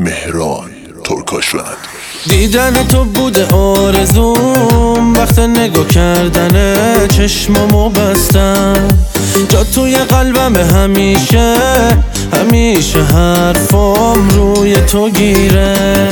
مهران ترکاشوند. دیدن تو بوده آرزوم، وقت نگاه کردن چشمامو بستم. جا توی قلبم همیشه، همیشه حرفام روی تو گیره.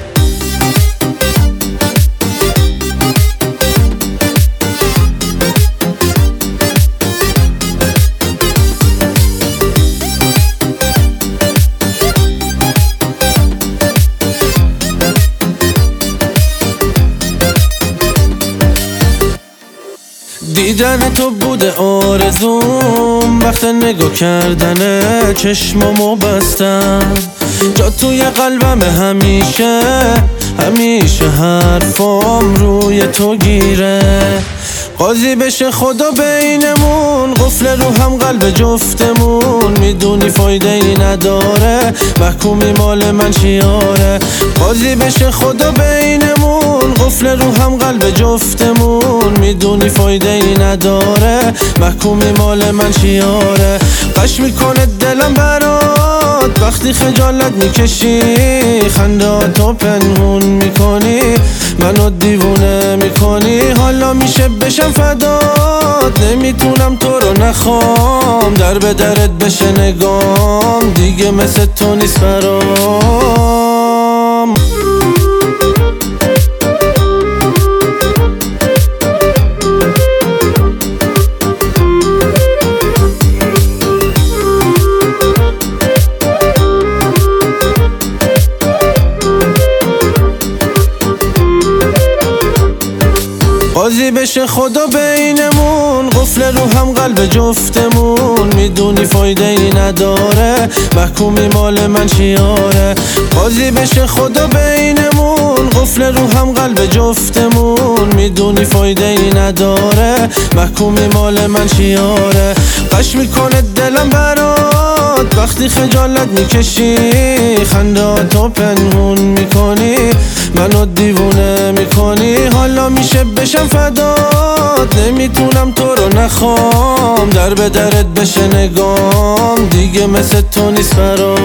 دیدن تو بوده آرزوم، وقت نگاه کردن چشمامو بستم. جا توی قلبم همیشه، همیشه حرفام روی تو گیره. قاضی بشه خدا بینمون، قفل رو هم قلب جفتمون. میدونی فایده ای نداره، محکومی مال من شیاره. قاضی بشه خدا بینمون، قفل رو هم قلب جفتمون. میدونی فایده ای نداره، محکومی مال من شیاره. قش میکنه دلم برات وقتی خجالت میکشی، خنداتو پنهون میکنی، منو دیوونه میکنی. حالا میشه بشم فدات، نمیتونم تو رو نخوام. در به درت بشه نگام، دیگه مثل تو نیست برام. قاضی بشه خدا بینمون، قفل رو هم قلب جفتمون. میدونی فایده ای نداره، محکومی مال من شیاره. قاضی بشه خدا بینمون، قفل رو هم قلب جفتمون. میدونی فایده ای نداره، محکومی مال من شیاره. قش میکنه دلم برات وقتی خجالت میکشی، خنداتو پنهون میکنی، منو دیوونه میکنی. حالا میشه بشم فدات، نمیتونم تو رو نخوام. در به درت بشه نگام، دیگه مثل تو نیست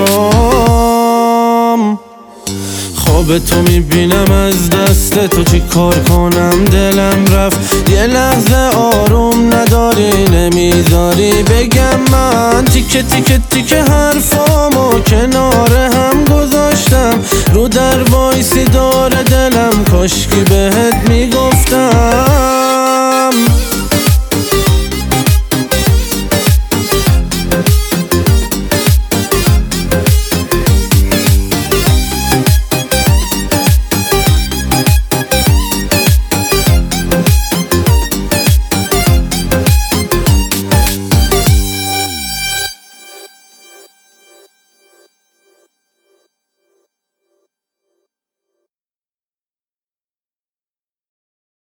برام. خواب تو میبینم از دست تو، چی کار کنم دلم رفت. یه لحظه آروم نداری، نمیذاری بگم من. تیکه تیکه تیکه حرفامو کنار هم گذاشتم، رو در وایسی داره دلم. کاشکی